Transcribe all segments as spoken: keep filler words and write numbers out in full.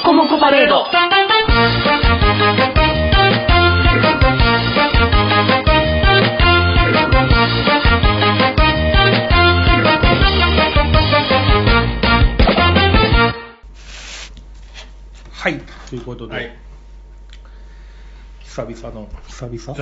コモコパレード。 はい、ということで、はい、久々の久々久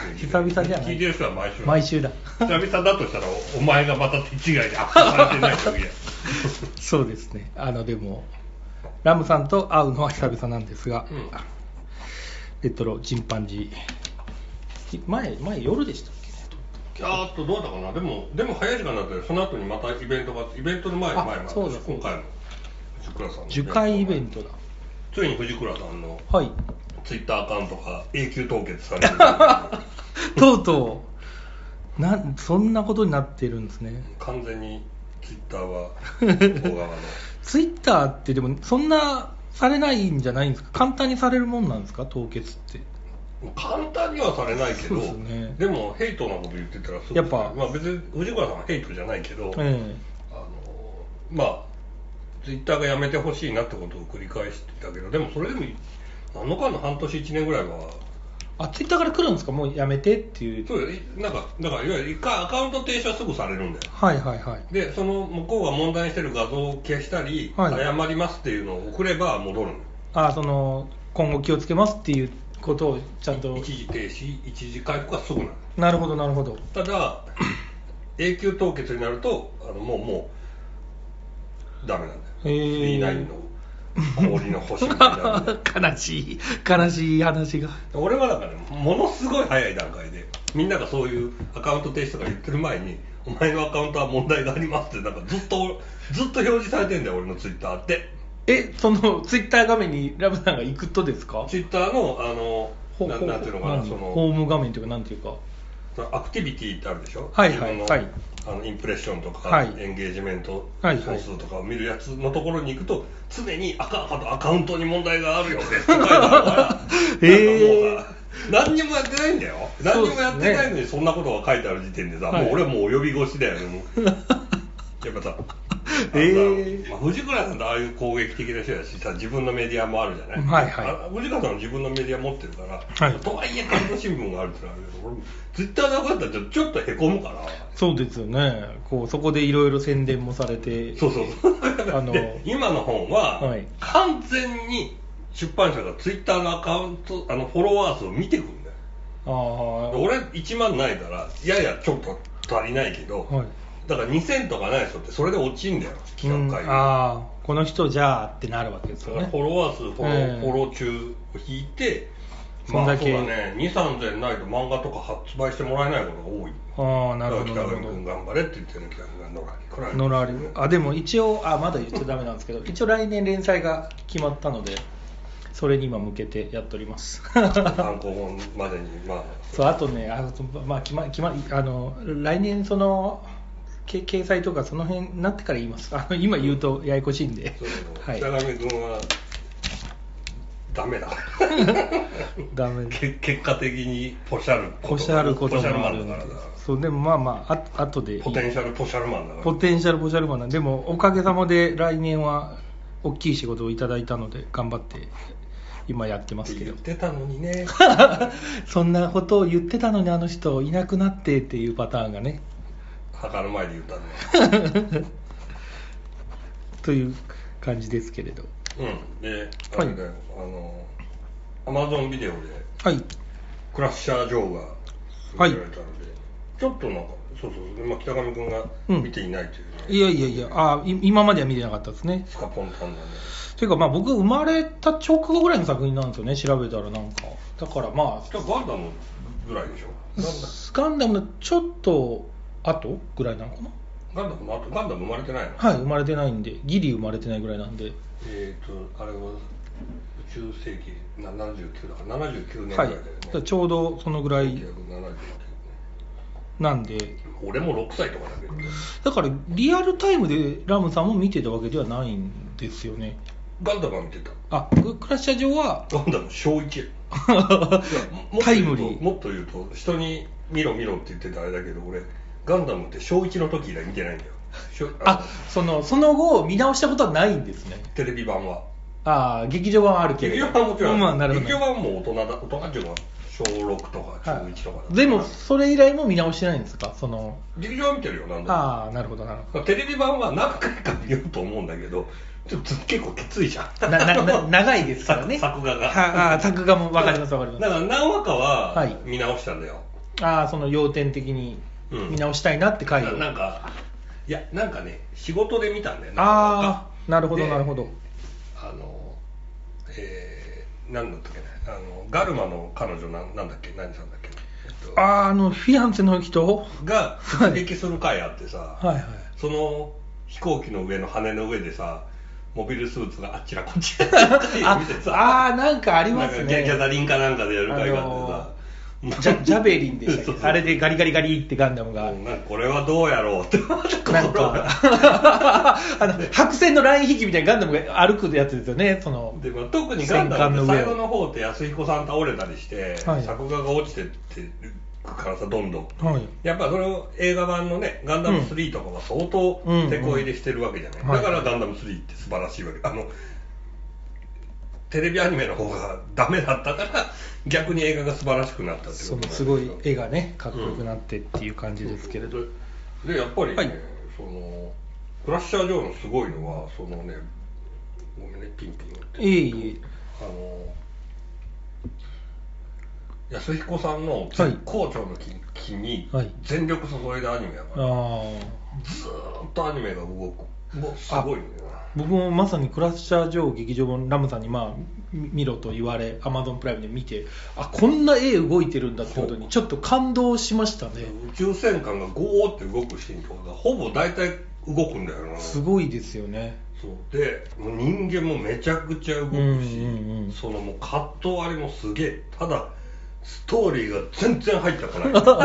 々じゃない。 聞いてる人は毎週毎週だ。 久々だとしたらお前がまた手違いでアップされてない時やそうですね。あのでもラムさんと会うのは久々なんですが、うん、レトロチンパンジー前前夜でしたっけね。 あーっとどうだかな。でもでも早い時間だったよ。その後にまたイベントがイベントの前に前もそうだ今回の藤倉さんの樹海イベントだ。 ついに藤倉さんのツイッターアカウントが永久凍結されてるとうとうなそんなことになってるんですね。 完全にツイッターは大側のツイッターってでもそんなされないんじゃないんですか。簡単にされるもんなんですか、凍結って。 簡単にはされないけど で,、ね、でもヘイトなこと言ってたらすごいやっぱ、まあ、別に藤倉さんはヘイトじゃないけど、えー、あのまあツイッターがやめてほしいなってことを繰り返してたけど、でもそれでも何のかの半年いちねんぐらいはあツイッターから来るんですか、もうやめてっていう。 そうなんかだからいわゆる一回アカウント停止はすぐされるんだよ。 はいはいはい。 でその向こうが問題にしてる画像を消したり、はい、謝りますっていうのを送れば戻るの。 あその今後気をつけますっていうことをちゃんと一時停止一時回復はすぐなの。 なるほどなるほど。 ただ永久凍結になるとあのもうもうダメなんだよ。スリーナインの氷の星みたいな悲しい悲しい話が。 俺はだから、ね、ものすごい早い段階でみんながそういうアカウント停止とか言ってる前にお前のアカウントは問題がありますってなんかずっとずっと表示されてんだよ俺のツイッターって。 えそのツイッター画面にラブさんが行くとですか。 ツイッターのあのな, なんていうのかなそのホーム画面というかなんていうかアクティビティってあるでしょ。 はいはいはい。 あのインプレッションとか、 はい、 エンゲージメント総数とかを見るやつのところに行くと常に赤々とアカウントに問題があるよねって書いてあるからえー、なんかもうさ何にもやってないんだよ。何にもやってないのにそんなことが書いてある時点でさ、はい、もう俺はもうお呼び越しだよねもうやっぱさえーまあ、藤倉さんとああいう攻撃的な人だしさ自分のメディアもあるじゃない、 はいはい、 藤倉さんは自分のメディア持ってるから、はい、とはいえ関東新聞があるってのはあるけど俺ツイッターで分かったらちょっとへこむかな。 そうですよね。こうそこでいろいろ宣伝もされてそうそうあの今の本は、はい、完全に出版社がツイッターのアカウントあのフォロワー数を見てくるんだよ。あ俺いちまんないからややちょっと足りないけど、はいだからにせんとかない人ってそれで落ちんだよ企画会議、うん、ああこの人じゃあってなるわけですよね。 フォロワー数フォロー、えー、フォロー中を引いてそんだけ、まあ、そうだねにせんさんぜんないと漫画とか発売してもらえないことが多い。 ああなるほど北上君頑張れって言ってる北上がノラに来られるノラリあでも一応あまだ言っちゃダメなんですけど一応来年連載が決まったのでそれに今向けてやっております単行本までにまあそうあとねあまあ決ま決まあの来年その掲載とかその辺になってから言います。あの今言うとややこしいんで。 そうそう北上君はダメだ。 ダメ。 結果的にポシャルポシャルこともあるんで。そうでもまあまああ後でポテンシャルポシャルマンだから。 ポテンシャルポシャルマンなんでもおかげさまで来年は大きい仕事をいただいたので頑張って今やってますけど。 言ってたのにね。 そんなことを言ってたのにあの人いなくなってっていうパターンがね。 墓の前で言ったんだという感じですけれどうんであれだよ、はい、あのアマゾンビデオで、はい、クラッシャー・ジョーが勧められたので、はい、ちょっとなんかそうそう、まあ、北上君が見ていないという、ねうん、いやいやいやあ今までは見てなかったですね。 スカポンタンなんでというかまあ僕生まれた直後ぐらいの作品なんですよね調べたらなんかだからまあガンダムぐらいでしょ。 ガンダムのちょっと後ぐらいなのかな。 ガンダムの後ガンダム生まれてないの。 はい生まれてないんでギリ生まれてないぐらいなんでえっ、ー、とあれは宇宙世紀ななじゅうきゅうだからななじゅうきゅうねんぐらいだよね、 はい、ちょうどそのぐらいなんで俺もろくさいとかだけどだからリアルタイムでラムさんも見てたわけではないんですよね。 ガンダムは見てた。 あクラッシャー上はガンダム小いちタイムリーもっと言うと人に見ろ見ろって言ってたあれだけど俺ガンダムって小いちの時以来見てないんだよ。 あそのその後見直したことはないんですね。 テレビ版はああ、劇場版はあるけど。 劇場版はもちろん、 まあ、なるほど。 劇場版はもう大人だ、大人っていうか、小ろくとか中いちとかだ、はい、 でも、それ以来も見直してないんですか、その。 劇場は見てるよ、なんだ。 ああ、なるほど、なるほど。 テレビ版は何回か見ようと思うんだけど、ちょっと結構きついじゃん。な、 な、な、長いですからね。 作画が。 ああ、作画も分かります、分かります。 だから何話かは見直したんだよ。 はい、ああ、その要点的に見直したいなって回を、 うん、なんか、いや、なんかね、仕事で見たんだよね。 ああ、なるほど、なるほど。 あの、えー、なんだったっけね、あの、ガルマの彼女な、なんだっけ、何さんだっけ。えっと、 ああ、あの、フィアンセの人が突撃する回あってさ、 はいはい。 その飛行機の上の羽の上でさ、モビルスーツがあっちらこっちあ見てさあーなんかありますね。 ギャザリンかなんかでやる回があってさ、 あのー、ジ, ャジャベリンでしたっけあれでガリガリガリってガンダムが、 うん、なんかこれはどうやろうってなんかあの白線のライン引きみたいなガンダムが歩くやつですよね。そので、まあ、特にガンダムって最後の方って安彦さん倒れたりして、はい、作画が落ちてってるからさ、どんどん、はい、やっぱその映画版のねガンダムスリーとかは相当手こ入れしてるわけじゃない、うんうん、だからガンダムスリーって素晴らしいわけ。あのテレビアニメの方がダメだったから逆に映画が素晴らしくなったってことなんですよ。 すごい絵がねかっこよくなってっていう感じですけれど、うん、 でやっぱりね、はい、そのクラッシャー・ジョーのすごいのはそのね、ごめんねピンピンっていえいえ、 あの安彦さんの絶好調の期に全力注いだアニメやから、はい、ずーっとアニメが動く、もうすごいね。 僕もまさにクラッシャー・ジョー劇場版ラムさんにまあ見ろと言われ Amazon プライムで見て、あこんな絵動いてるんだってことにちょっと感動しましたね。 宇宙戦艦がゴーって動くシーンとかがほぼ大体動くんだよな。 すごいですよね。 そうでもう人間もめちゃくちゃ動くし、うんうんうん、そのもうカット割りもすげえ、ただストーリーが全然入ってこ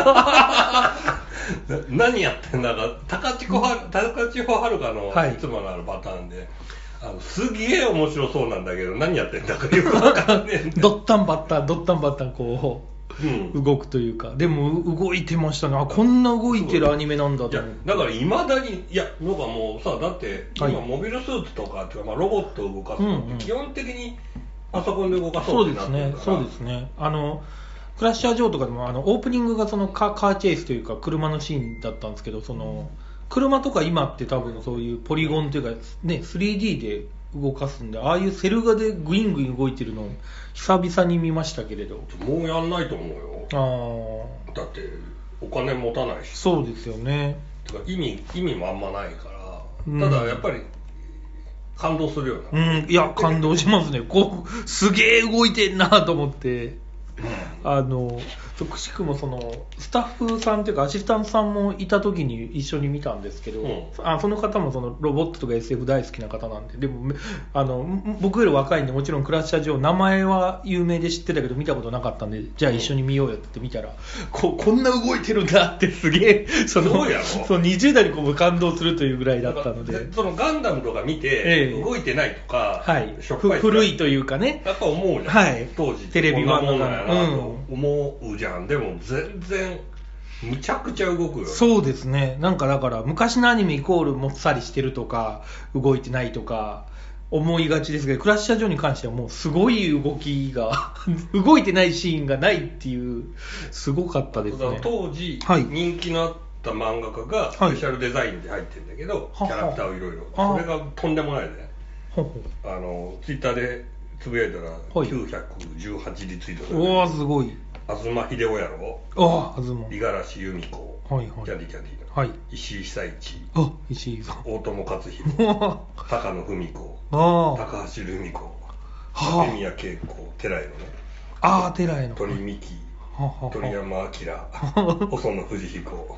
ない何やってんだか、高千穂遥のいつものあるパターンで、はい、あのすげえ面白そうなんだけど何やってんだかよく分かんねえんだドッタンバッタンドッタンバッタンこう、うん、動くというか、でも動いてましたね。あこんな動いてるアニメなんだと思って。 だからいまだにいやなんかもうさ、だって今モビルスーツとかっていうか、まあ、ロボットを動かすのって基本的にパソコンで動かそうってなってるから、 そうですね、そうですね。あのクラッシャー・ジョーとかでもあのオープニングがその カ, カーチェイスというか車のシーンだったんですけど、その車とか今って多分そういうポリゴンというか、ね、スリーディー で動かすんで、ああいうセル画でグイングイン動いてるのを久々に見ましたけれど、 もうやんないと思うよ。あだってお金持たないし。 そうですよね。 てか意味意味もあんまないから、うん、ただやっぱり感動するような、うん、いや感動しますね。こうすげえ動いてんなと思って。あのくしくもそのスタッフさんというかアシスタントさんもいた時に一緒に見たんですけど、うん、あその方もそのロボットとか エスエフ 大好きな方なんで、でもあの僕より若いんでもちろんクラッシャー・ジョー名前は有名で知ってたけど見たことなかったんで、じゃあ一緒に見ようよって言って見たら、うん、こ, こんな動いてるんだってすげえそのそのにじゅう代にこう感動するというぐらいだったので、 そのガンダムとか見て動いてないとか、 はい、古いというかね、 やっぱ思うじゃん、 はい、 当時テレビ版の思うじゃん。でも全然むちゃくちゃ動くよ。 そうですね。なんかだから昔のアニメイコールもっさりしてるとか動いてないとか思いがちですけど、クラッシャー・ジョーに関してはもうすごい動きが動いてないシーンがないっていうすごかったですね。 当時、はい、人気のあった漫画家がスペシャルデザインで入ってるんだけど、はい、キャラクターをいろいろそれがとんでもないね。ははあのツイッターでつぶやいたらきゅうひゃくじゅうはちリツイートされて、 おーすごい。 東秀夫やろ、 ああ東五十嵐由美子、はいはい、キャンディキャンディの、はい、石井久一、 あ石井さん、 大友克洋高野文子、高橋留美子、竹宮恵子、寺井のね、 ああ寺井の鳥美紀、鳥山明、細野藤彦こ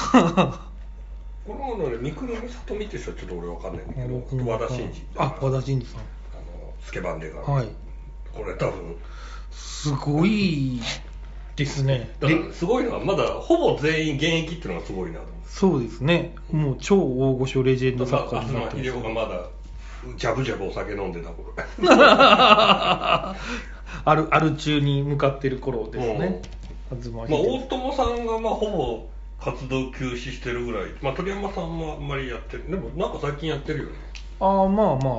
ののね、三國美里見てる人はちょっと俺わかんないんだけど、和田真二、 あ和田真二さん、あのスケバンデが、 はい、 これ多分すごいですね。 だからすごいのはまだほぼ全員現役っていうのがすごいなと思う。 そうですね。もう超大御所レジェンド作家になってます。 東秀夫がまだジャブジャブお酒飲んでた頃あるある中に向かってる頃ですね。 うん、まあ大友さんがまあほぼ活動休止してるぐらい、まあ鳥山さんもあんまりやってる。でもなんか最近やってるよね。 ああまあまあ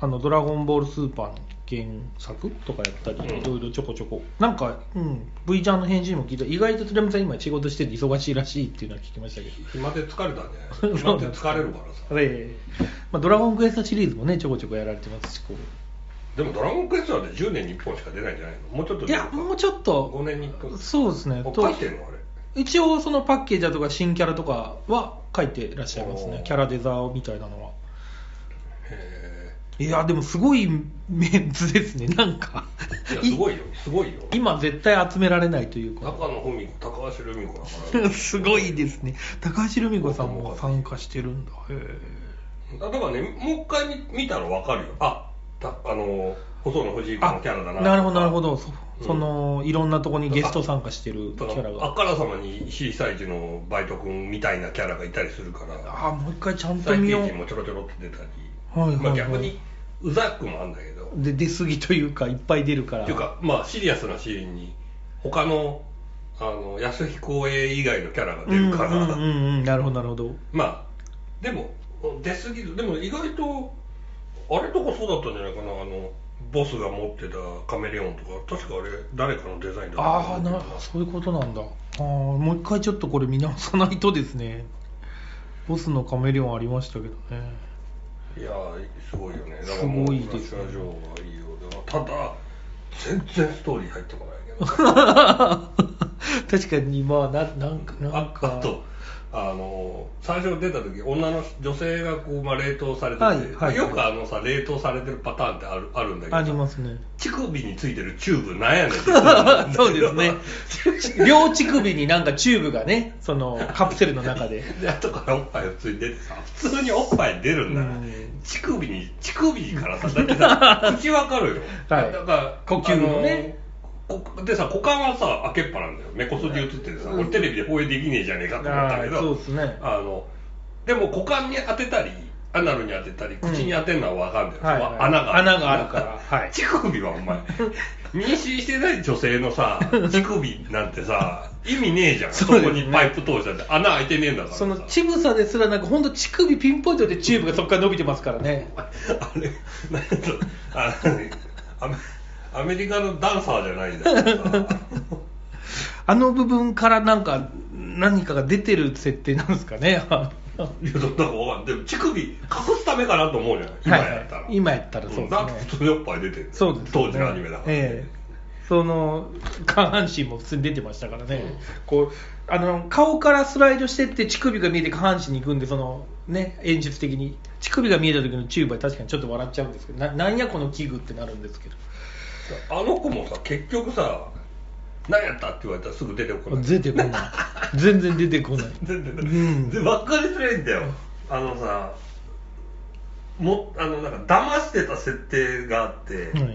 あのドラゴンボールスーパーの原作とかやったり、いろいろちょこちょこなんか、うん、V ちゃんの返事にも聞いた意外と寺山さん今仕事してて忙しいらしいっていうのは聞きましたけど暇で疲れたんじゃない暇で疲れるからさ、 ええまあ、ドラゴンクエストシリーズもねちょこちょこやられてますしこうでもドラゴンクエストはねじゅうねんにいっぽんしか出ないんじゃないのもうちょっといやもうちょっとごねんにいっぽんそうですね書いてるのあれ一応そのパッケージだとか新キャラとかは書いてらっしゃいますねキャラデザーみたいなのはへいやでもすごいメンツですねなんかいやすごいよすごいよ今絶対集められないというか中野文子高橋留美子だからすごいですね高橋留美子さんも参加してるんだへえだからねもう一回 見, 見たら分かるよあたあの細野藤井君のキャラだななるほどなるほど そ,、うん、そのいろんなとこにゲスト参加してるキャラがあからさまにシーサイズのバイト君みたいなキャラがいたりするからああもう一回ちゃんと見よう最低値もちょろちょろって出たり、 はいはいはい、 まあ、逆にうざくもあるんだけどで出過ぎというかいっぱい出るからっていうかまあシリアスなシーンに他のあの安彦栄以外のキャラが出るからうんうんうん、うん、なるほどなるほどまあでも出過ぎずでも意外とあれとかそうだったんじゃないかなあのボスが持ってたカメレオンとか確かあれ誰かのデザインだったああなそういうことなんだあもう一回ちょっとこれ見直さないとですねボスのカメレオンありましたけどねいやすごいよねだからもうすごいですねフラッシュアジョーはいいよでもただ全然ストーリー入ってこないけど確かにまあななんかなんかああとあの最初出た時女の女性がこう、まあ、冷凍されてて、 はいはいはい、 よくあのさ冷凍されてるパターンってあるあるんだけどありますね乳首についてるチューブなんやねんってそうですね両乳首になんかチューブがねそのカプセルの中でで後からおっぱいが普通に出てさ普通におっぱい出るんだから乳首に乳首からさだってさ口わかるよ、 はい、 だから呼吸のねでさ股間はさ開けっぱなんだよ目こそぎ映っててさ、うん、これテレビで放映できねえじゃねえかと思ったけどそうですねあのでも股間に当てたりアナルに当てたり口に当てるのは分かんない、うんはいはい、穴がある穴があるから、はい、 乳首はお前妊娠してない女性のさ乳首なんてさ意味ねえじゃん そ,、ね、そこにパイプ通しちゃって穴開いてねえんだからさその乳房ですらなんか本当乳首ピンポイントでチューブがそこから伸びてますからねあれなんとあのアメリカのダンサーじゃないんだけどさあの部分からなんか何かが出てる設定なんですかねいやだから分かんでも乳首隠すためかなと思うじゃない今やったら、 はい、今やったらそうですね、 だって普通におっぱい出てるそうです、ね、 当時のアニメだから、ねえー、その下半身も普通に出てましたからね、うん、こうあの顔からスライドしてって乳首が見えて下半身に行くんでそのね演出的に乳首が見えた時のチューブは確かにちょっと笑っちゃうんですけど な, なんやこの器具ってなるんですけどあの子もさ結局さ何やったって言われたらすぐ出てこない出てこない全然出てこない全然出てこない、うん、で分かりづらいんだよあのさもあのなんか騙してた設定があって、はい、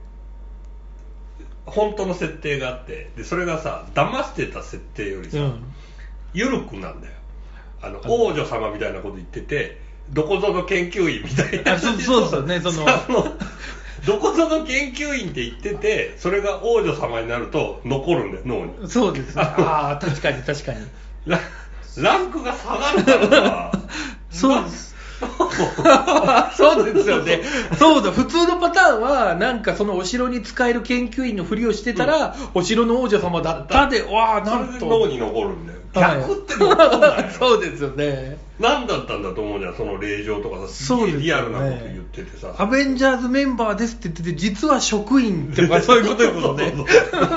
本当の設定があってでそれがさ騙してた設定よりさ、うん、緩くなんだよあの王女様みたいなこと言っててどこぞの研究員みたいなそうそうですよねそのどこぞの研究員って言っててそれが王女様になると残るんだよ脳にそうですねああ確かに確かにラ, ランクが下がるからさそうですそうですよねそうだ普通のパターンはなんかそのお城に使える研究員のふりをしてたら、うん、お城の王女様だったでわあなんと脳に残るんだよ逆って残るんだよそうですよね何だったんだと思うじゃんその令状とかさすげえリアルなこと言っててさ、 アベンジャーズメンバーですって言ってて実は職員ってかそういうことですよね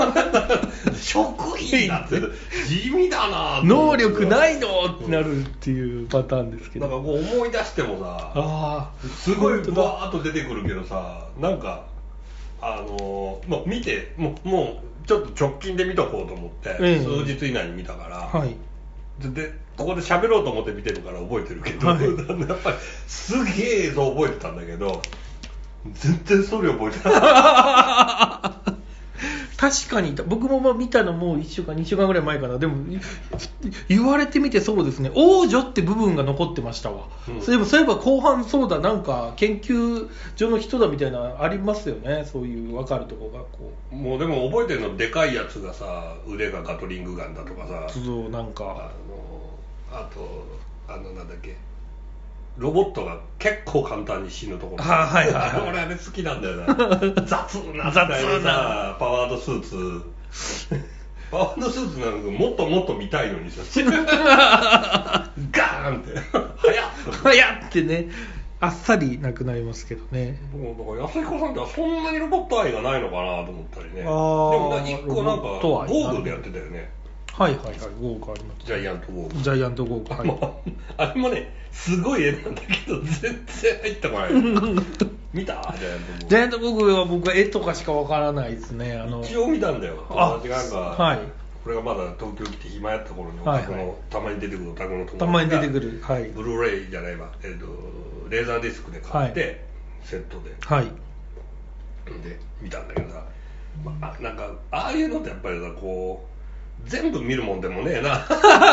職員だって地味だな能力ないのってなるっていうパターンですけどなんかこう思い出してもさあすごいブワーッと出てくるけどさなんかあのー、もう見てもうもうちょっと直近で見とこうと思って、えー、数日以内に見たから、はい、でここで喋ろうと思って見てるから覚えてるけど、はい、やっぱりすげえ映像覚えてたんだけど全然それ覚えてない確かに僕も見たのもういっしゅうかんにしゅうかんぐらい前かなでも言われてみてそうですね王女って部分が残ってましたわ、うん、そういえばそういえば後半そうだなんか研究所の人だみたいなありますよねそういう分かるとこがこうもうでも覚えてるのでかいやつがさ腕がガトリングガンだとかさそうなんかあのあとあのなんだっけロボットが結構簡単に死ぬところ。 あ、はいはいはい、 俺あれ好きなんだよな。雑な雑なパワードスーツ。パワードスーツなのにもっともっと見たいのにさ。ガーンって。早っ早ってね。あっさりなくなりますけどね。 もうだから安彦さんってそんなにロボット愛がないのかなと思ったりね。であも一個なんかゴーグルでやってたよね。 はいはいはい、ゴーグルあります。 ジャイアントゴーグル。 ジャイアントゴーグル。はい、 あれもね、すごい絵なんだけど、全然入ってこない。見たジャイアントゴーグル。 ジャイアントゴーグルは僕は絵とかしかわからないですね。あの一応見たんだよ。友達がなんか、 はい、 これがまだ東京来て暇やった頃にお宅の、はいはい、たまに出てくるお宅の友達がたまに出てくる、はい、 ブルーレイじゃないわ、えーと、レーザーディスクで買って、はい、セットで、 はい、 で見たんだけどさ、まあ、なんかああいうのってやっぱりさ、こう全部見るもんでもねえな。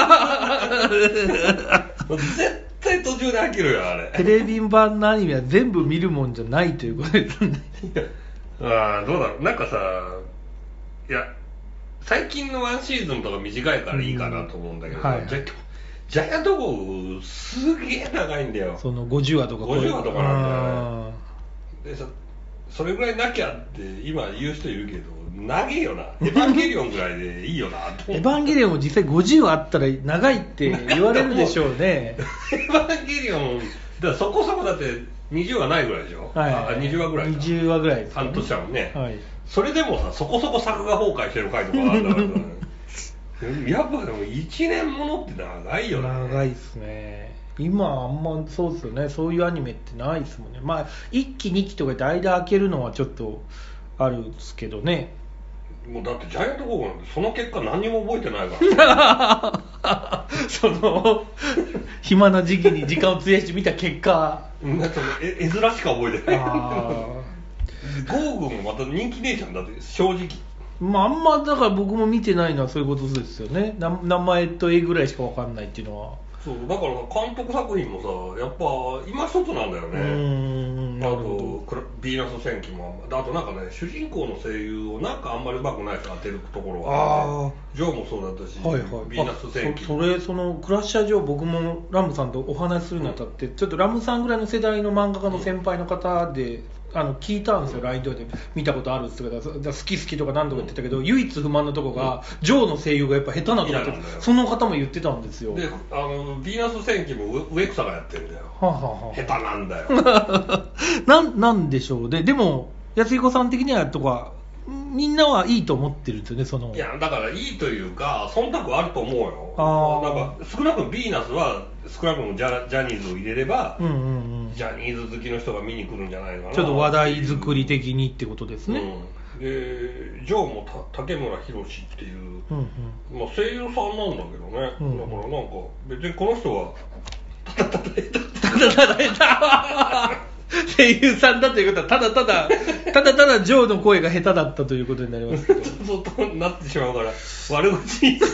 絶対途中で飽きるよあれ。 テレビ版のアニメは全部見るもんじゃないということですね。 ああ、どうだろう、なんかさ、いや最近のワンシーズンとか短いからいいかなと思うんだけど、うん、はいはい、ジャイアントゴーグルすげえ長いんだよ。 そのごじゅうわとかごじゅうわとかなんだよね。でさ、それぐらいなきゃって今言う人いるけど、長いよな。エヴァンゲリオンぐらいでいいよなと。 エヴァンゲリオンも実際ごじゅうわあったら長いって言われるでしょうね。 エヴァンゲリオンだからそこそこだってにじゅうわないぐらいでしょ。はい、あ、にじゅうわぐらいか。 にじゅうわぐらいです、 ね、半年だもんね。 はい、 それでもさ、そこそこ作画崩壊してる回とかあるんだからやっぱでもいちねんものって長いよね。 長いっすね。今あんまそうですよね。そういうアニメってないですもんね。まあいっきにきとかで間空けるのはちょっとあるんですけどね。 もうだってジャイアントゴーグルなんてその結果何にも覚えてないから、ね、 その暇な時期に時間を費やして見た結果なんか絵面しか覚えてない。あゴーグルもまた人気ねえじゃんだって正直。 まああんまだから僕も見てないのはそういうことですよね。な名前と絵ぐらいしか分かんないっていうのは。 そうだから監督作品もさやっぱ今一つなんだよね。うーん、なるほど。ヴィーナス戦記もあとなんかね主人公の声優をなんかあんまりうまくない人当てるところは、ね、ジョーもそうだったし、はいはい、ヴィーナス戦記そ, それそのクラッシャージョー僕もラムさんとお話しするにあたって、うん、ちょっとラムさんぐらいの世代の漫画家の先輩の方で、うんあの聞いたんですよ、ライン で見たことあるって言ってた好き好きとか何とか言ってたけど、うん、唯一不満のとこが、うん、ジョーの声優がやっぱ下手なとこってその方も言ってたんですよ。 であのヴィーナス戦記も植草がやってるんだよ、はあはあ、下手なんだよ。 な, なんでしょうね。でも安彦さん的にはとかみんなはいいと思ってるんですよね。そのいやだからいいというか忖度あると思うよ。あなんか少なくともヴィーナスは少なくともジ ャ, ジャニーズを入れれば、うんうんうん、ジャニーズ好きの人が見に来るんじゃないかな。 ちょっと話題作り的にってことですね、 うん、でジョーもた竹村宏っていう、うんうんまあ、声優さんなんだけどね、うんうん、だからなんか別にこの人はただただただただただ声優さんだということはただただただただジョーの声が下手だったということになりますけどそうなってしまうから悪口に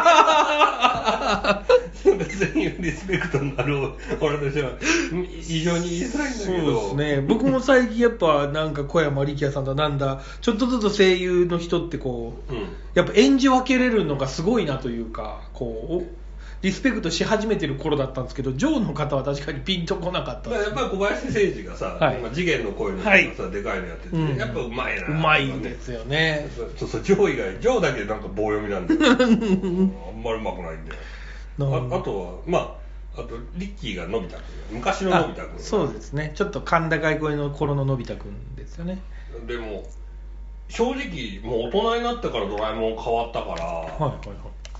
別にリスペクトになる俺としては非常に言いづらいんだけど。 そうですね。僕も最近やっぱなんか小山力也さんだなんだちょっとずつ声優の人ってこう、うん、やっぱ演じ分けれるのがすごいなというかこうリスペクトし始めてる頃だったんですけどジョーの方は確かにピンとこなかった。 やっぱり小林誠司がさ、はい、次元の声の人がさ、はい、でかいのやってて、うん、やっぱうまいな、 うまいですよね。 そうそうジョー以外ジョーだけなんか棒読みなんだよあんまりうまくないんだよ。あ, あとはまああとリッキーがのび太くん昔ののび太くん。 そうですね。ちょっと甲高い声の頃ののび太くんですよね。 でも正直もう大人になってからドラえもん変わったから、はいはいはい、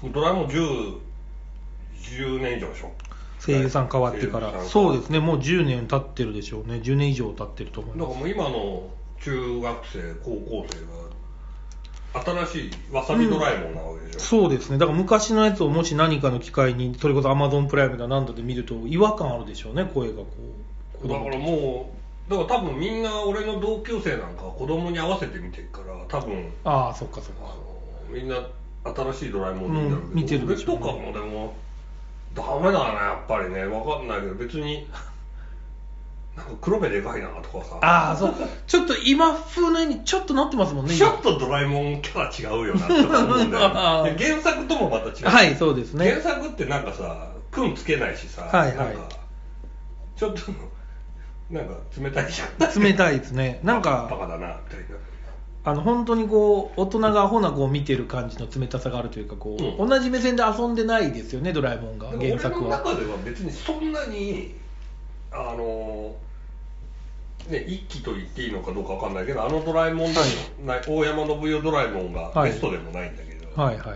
ドラえもんじゅうじゅうねん以上でしょ声優さん変わってから。そうですね。もうじゅうねん経ってるでしょうね。じゅうねん以上経ってると思います。 だからもう今の中学生高校生が新しいわさびドラえもんなわけでしょ、うん、 そうですね。だから昔のやつをもし何かの機会にそれこそ Amazon プライムだ何度で見ると違和感あるでしょうね。声がこうだからもうだから多分みんな俺の同級生なんか子供に合わせて見てるから多分ああそっかそっかみんな新しいドラえもん見てるけど、うん、見てるでしょうね。俺とかもでもダメだねやっぱりね。分かんないけど別になんか黒目でかいなとかさああそうちょっと今風の絵にちょっとなってますもんね。 ちょっとドラえもんキャラ違うよなとか思うんだよね原作ともまた違う。 はいそうですね。 原作ってなんかさくんつけないしさ、はいはい、なんかちょっとなんか冷たいじゃん。 冷たいですね。なんかバカだなみたいな。 あの本当にこう大人がアホな子を見てる感じの冷たさがあるというかこう、うん、同じ目線で遊んでないですよね、ドラえもんが。原作は。 俺の中では別にそんなにあのね一期と言っていいのかどうかわかんないけど、あのドラえもんの、はい、大山信代ドラえもんがベストでもないんだけど。 はいはい。はい、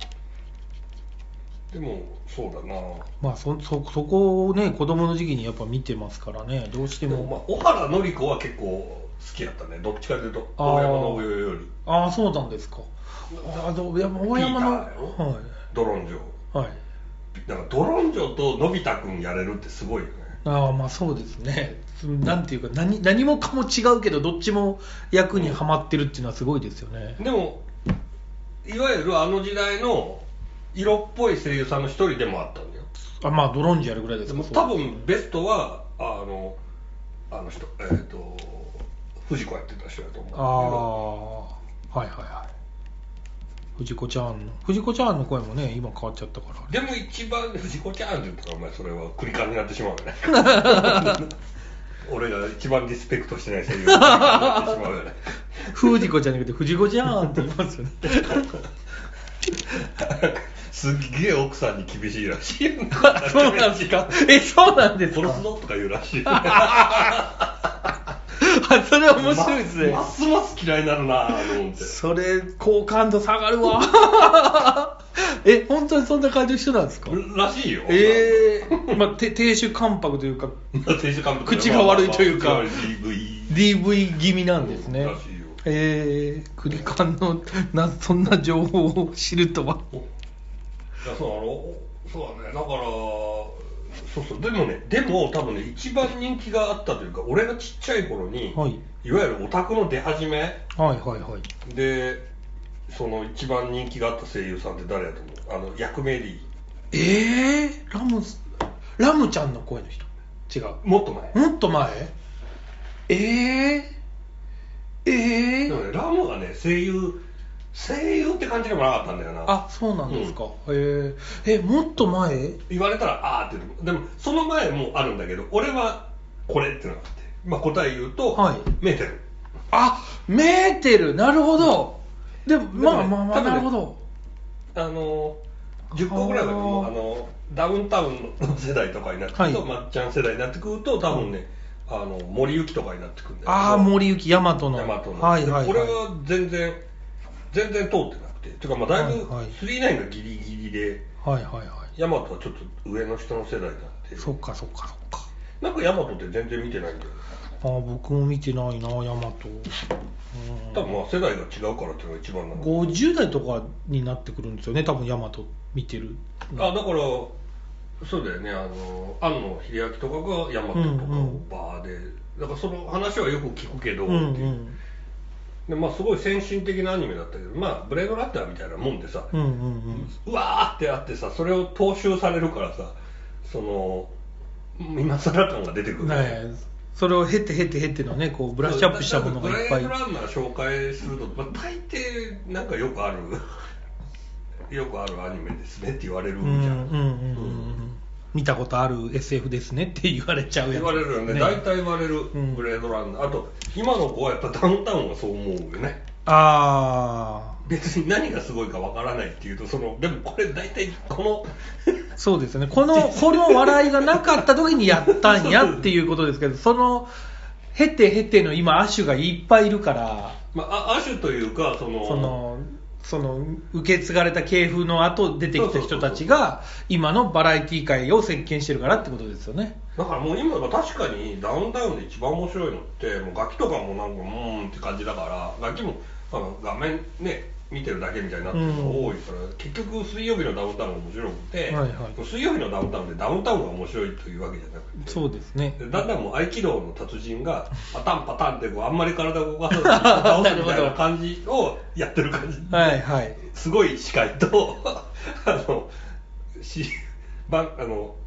でもそうだな。 まあそそそこをね子供の時期にやっぱ見てますからね、どうしても。 でもまあ小原紀子は結構好きだったね。どっちかというと大山信代より。 ああそうなんですか。あど大山のピーターよ、はい、ドロンジョ。はい。だからドロンジョとのび太くんやれるってすごいよね。 ああまあそうですね。なんていうか 何, 何もかも違うけどどっちも役にはまってるっていうのはすごいですよね。 でもいわゆるあの時代の色っぽい声優さんの一人でもあったんだよ。 あまあドロンジやるぐらいですか。 多分ベストはあのあの人えっ、ー、と藤子やってた人だと思う。 ああはいはいはい。藤子ちゃんの藤子ちゃんの声もね今変わっちゃったから。 でも一番藤子ちゃんって言ったらお前それはクリカンになってしまうよね。俺が一番リスペクトしてない声優になってしまうよね。 藤子ちゃんじゃなくて藤子ちゃんって言いますよね。 すっげえ奥さんに厳しいらしい。 そうなんですか。えそうなんですか。 殺すぞとか言うらしい。 それ面白いですね。 ま、ますます嫌いになるなと思って。 それ好感度下がるわ。え本当にそんな感じの人なんですか。 らしいよ。 ええー、まあ亭主関白というか亭主関白口が悪いというか、 まあまあ、ディーブイディーブイ 気味なんですね。 らしいよ。 えー、クリカンのなそんな情報を知るとは。 いやそうあのそうだね。だからそうそうでもねでも多分ね一番人気があったというか俺がちっちゃい頃に、はい、いわゆるオタクの出始め、 はいはいはい、 でその一番人気があった声優さんって誰だと思う。あの役名でいい。 えー、ラムラムちゃんの声の人。違う。 もっと前。 もっと前。えー、えー、 でもねラムがね声優声優って感じでもなかったんだよな。 あ、そうなんですか。うん、へえ。え、もっと前？ 言われたらあーって言う。でもその前もあるんだけど、俺はこれってのがあって、まあ答え言うと、はい、メーテル。 あ、メーテル。なるほど。でもまあまあまあ、ね、なるほど。 あのじゅっこぐらいだけど、あのダウンタウンの世代とかになってくると、はい、まっちゃん世代になってくると多分ね、うん、あの森行とかになってくるんだよ。 ああ、森行、大和の。 大和の。 はいはいはい。 俺は全然全然通ってなくて、てかまあだいぶスリーナインがギリギリで、 はいはいはい。 ヤマトはちょっと上の人の世代なんで。 そっかそっかそっか。 なんかヤマトって全然見てないんだよね。 ああ、僕も見てないな、ヤマト。 多分まあ世代が違うからっていうのが一番なの。 ごじゅう代とかになってくるんですよね、多分ヤマト見てる。 あ、だからそうだよね、あの庵野秀明とかがヤマトとかをバーで、うんうん、だからその話はよく聞くけど、うんうん、っていう。でまあ、すごい先進的なアニメだったけど、まあ、ブレードランナーみたいなもんでさ、うんうんうん、うわーってあってさ、それを踏襲されるからさ、その今更感が出てくる、 ね、それを経て経て経てのね、こうブラッシュアップしたものがいっぱい。 ブレードランナー紹介すると、まあ、大抵なんかよくあるよくあるアニメですねって言われるじゃん。うんうんうんうん、 見たことある エスエフ ですねって言われちゃうやつ、ね、 言われるよね、大体言われる、うん、ブレードランナー。あと今の子はやっぱダウンタウンはそう思うよね。 ああ、 別に何がすごいかわからないっていうと、そのでもこれ大体このそうですね、このこの笑いがなかった時にやったんやっていうことですけど、その経て経ての今亜種がいっぱいいるから、 まあ、亜種というかそのそのその受け継がれた系譜の後出てきた人たちが今のバラエティ界を席巻してるからってことですよね。 だからもう今は確かにダウンタウンで一番面白いのってもうガキとかもなんかうーんって感じだから、ガキもあの画面ね見てるだけみたいになってるのが多いから、うん、結局水曜日のダウンタウンが面白くて、はいはい、水曜日のダウンタウンでダウンタウンが面白いというわけじゃなくて、 そうですね、 だんだんもう合気道の達人がパタンパタンってこうあんまり体を動かさずに倒すみたいな感じをやってる感じはいはい、 すごい司会とあのしばあの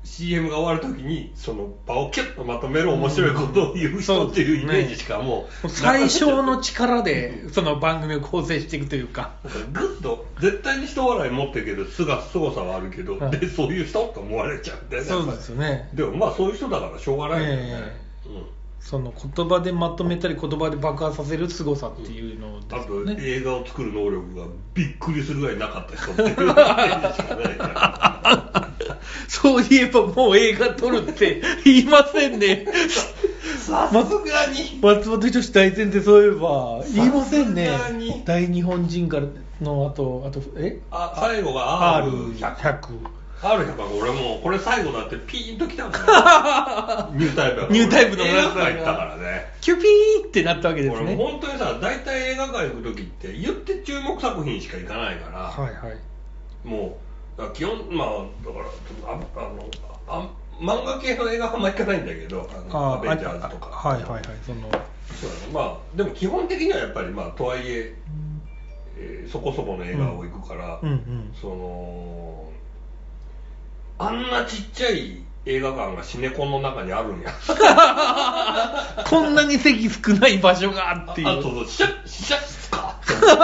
シーエム が終わるときにその場をキュッとまとめる面白いことを言う人っていうイメージしかもう、 うん、最小の力でその番組を構成していくというか、 グッと絶対に人笑い持ってるけどすがすごさはあるけど、はい、でそういう人と思われちゃうんだよね。 そうですよね。 でもまあそういう人だからしょうがないよね、 えーうんその言葉でまとめたり言葉で爆発させる凄さっていうのですよね、 あと映画を作る能力がびっくりするぐらいなかった人っていうイメージしかないからそういえばもう映画撮るって言いませんねさすがに松本人志大先生そういえば言いませんね。大日本人からのあとあとえあ最後が アールひゃくアールひゃく は俺もうこれ最後だってピーンときたからニュータイプニュータイプの映画館行ったからねキュピーってなったわけですね。 俺本当にさ大体映画館行く時って言って注目作品しか行かないから、 はいはい、 もうだ基本まあだからああのあ漫画系の映画はあんま行かないんだけどあのアベンジャーズとかはいはいはいそのそうだねまあでも基本的にはやっぱりまあとはいええー、そこそこの映画を行くから、うんうんうん、そのあんなちっちゃい映画館がシネコンの中にあるんやこんなに席少ない場所があっていうあと試写試写室か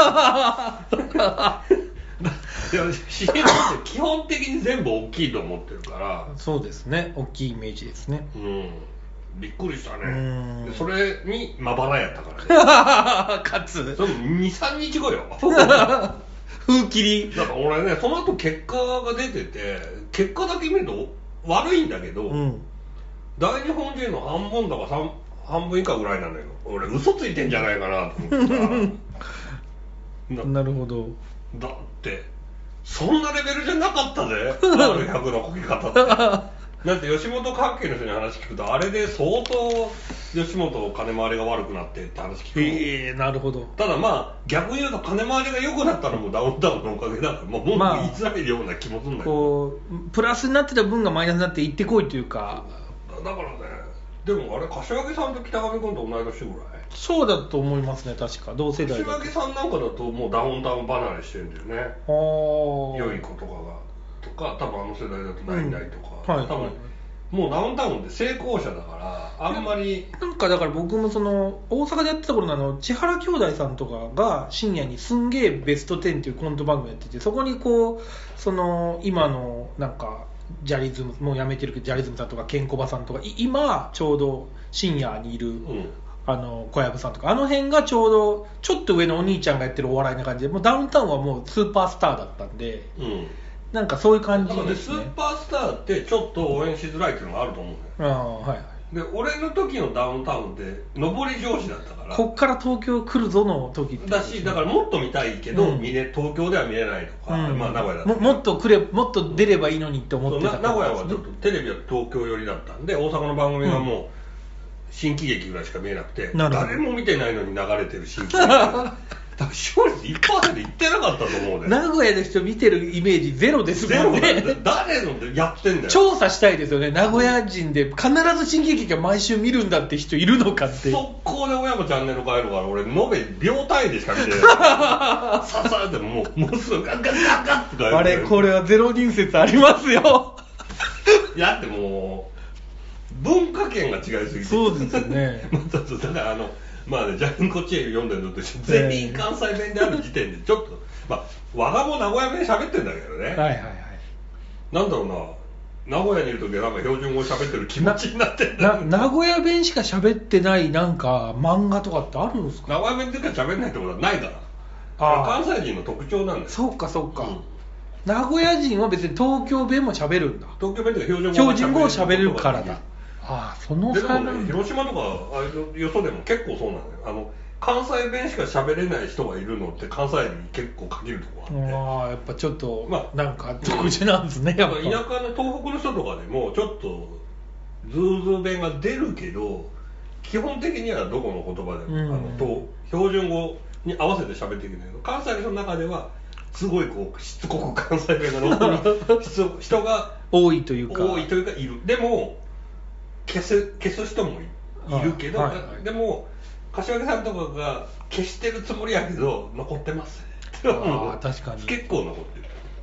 いやシネコンって基本的に全部大きいと思ってるからそうですね大きいイメージですねうんびっくりしたねでそれにまばらやったからねかつその にさんにちごよ風切りだから俺ねその後結果が出てて結果だけ見ると悪いんだけど、うん、大日本人の半分だか半分以下ぐらいなんだよ俺嘘ついてんじゃないかなと思ってな, なるほどだってそんなレベルじゃなかったぜアールひゃく のこぎ方ってだって吉本関係の人に話聞くとあれで相当吉本金回りが悪くなってって話聞くええー、なるほどただまあ逆に言うと金回りが良くなったのもダウンタウンのおかげだからもう文句言いづらいような気もするんだけど、 こうプラスになってた分がマイナスになっていってこいというかだからねでもあれ柏木さんと北上君と同い年ぐらいそうだと思いますね確か同世代柏木さんなんかだともうダウンタウン離れしてるんだよね良い子とかがとか多分あの世代だとないないとか、うんはい、多分、はいもうダウンタウンって成功者だからあんまりなんかだから僕もその大阪でやってた頃のあの千原兄弟さんとかが深夜にすんげーベストテンっていうコント番組やっててそこにこうその今のなんかジャリズムもうやめてるけどジャリズムさんとかケンコバさんとか今ちょうど深夜にいる、うん、あの小籔さんとかあの辺がちょうどちょっと上のお兄ちゃんがやってるお笑いな感じでもうダウンタウンはもうスーパースターだったんで、うんなんかそういう感じですね。 スーパースターってちょっと応援しづらいっていうのがあると思うんだよ。ああはいはい。で俺の時のダウンタウンって上り調子だったからこっから東京来るぞの時って、ね、 だしだからもっと見たいけど、うん、見れ東京では見れないとか、うん、まあ名古屋だったも, もっと来れもっと出ればいいのにって思ってた、 ね、名古屋はちょっとテレビは東京寄りだったんで大阪の番組がもう、うん、新喜劇ぐらいしか見えなくて誰も見てないのに流れてる新喜劇多分勝率 いちパーセント いってなかったと思うね名古屋の人見てるイメージゼロですもんねゼロ誰のでやってんだよ調査したいですよね名古屋人で必ず新喜劇が毎週見るんだって人いるのかって速攻で親もチャンネル変えるから俺延べ秒単位でしか見てないささってもうもうすぐガッガッガッガッって変えるあれこれはゼロ人説ありますよいやってもう文化圏が違いすぎてそうですよねだからあのまあね、ジャンコチエル読んでるのと一緒全員関西弁である時点でちょっと、まあ、我がも名古屋弁喋ってんだけどねはいはいはいなんだろうな名古屋にいる時はなんか標準語喋ってる気持ちになってんだな名古屋弁しか喋ってないなんか漫画とかってあるんですか名古屋弁でしか喋んないってことはないからあ関西人の特徴なんだよそうかそうか、うん、名古屋人は別に東京弁も喋るんだ東京弁って標準語を喋るからだああそのでもね広島とかああいうよそでも結構そうなのよあの関西弁しか喋れない人がいるのって関西に結構限るとこあってああやっぱちょっとまあなんか特殊なんですね、 やっぱ田舎の東北の人とかでもちょっとズーズー弁が出るけど基本的にはどこの言葉でも、うん、あのと標準語に合わせて喋っていくんだけど関西の人の中ではすごいこうしつこく関西弁が残る人が多いというか多いというかいるでも消す消す人もいるけど、はいはいはい、でも柏木さんとかが消してるつもりやけど残ってますあ確かに結構残ってる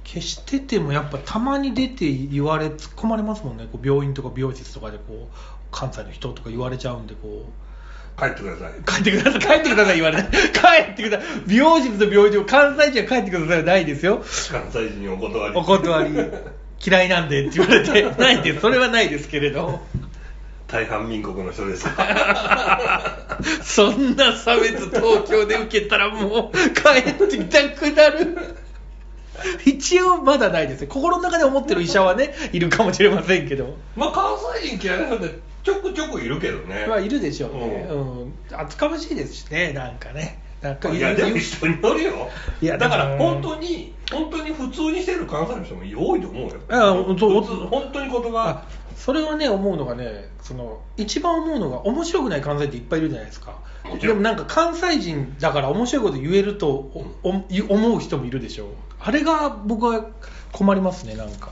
消しててもやっぱたまに出て言われ突っ込まれますもんね。こう病院とか美容室とかでこう関西の人とか言われちゃうんで、こう帰ってください帰ってください帰ってください言われない帰ってください、美容室と病院でも関西人は帰ってくださいはないですよ。 関西人にお断りお断り嫌いなんでって言われてないです、それはないですけれど大韓民国の人ですそんな差別東京で受けたらもう帰ってきたくなる一応まだないですね。心の中で思ってる医者はねいるかもしれませんけど、 まあ関西人嫌いな人ってちょくちょくいるけどね。 まあいるでしょうね、うんうん、厚かましいですしね、なんかね、なんかいやでも人によるよ。 いやだから本当に本当に普通にしてる関西の人も多いと思うよ。 あそう普通本当に言葉、 それはね思うのがね、その一番思うのが面白くない関西っていっぱいいるじゃないですか。でもなんか関西人だから面白いこと言えるとおお思う人もいるでしょう。あれが僕は困りますね、なんか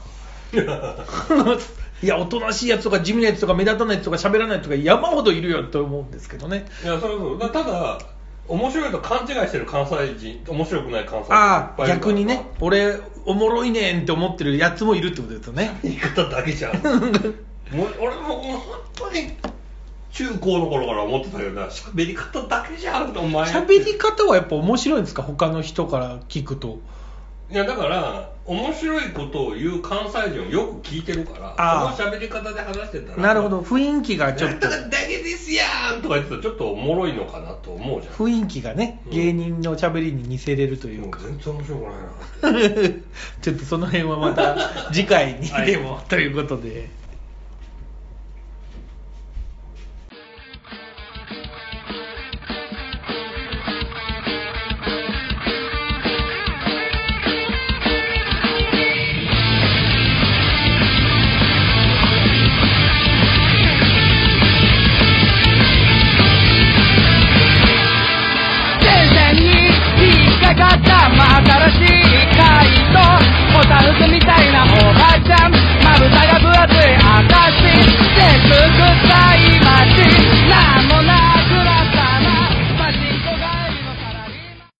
いやおとなしいやつとか地味なやつとか目立たないやつとか喋らないやつとか山ほどいるよと思うんですけどね。 いやそれそうだ、ただ面白いと勘違いしてる関西人、面白くない関西人ああ逆にね、俺おもろいねんって思ってるやつもいるってことですよね。 言い方だけじゃんもう俺ももう本当に中高の頃から思ってたけどな、喋り方だけじゃんってお前喋り方はやっぱ面白いんですか、他の人から聞くと。 いやだから面白いことを言う関西人をよく聞いてるから、 あその喋り方で話してたら、 なるほど、雰囲気がちょっとなんとかだけですやんとか言ってたらちょっとおもろいのかなと思うじゃん。 雰囲気がね、うん、芸人の喋りに似せれるというか、 もう全然面白くないなちょっとその辺はまた次回にでも、はい、ということで。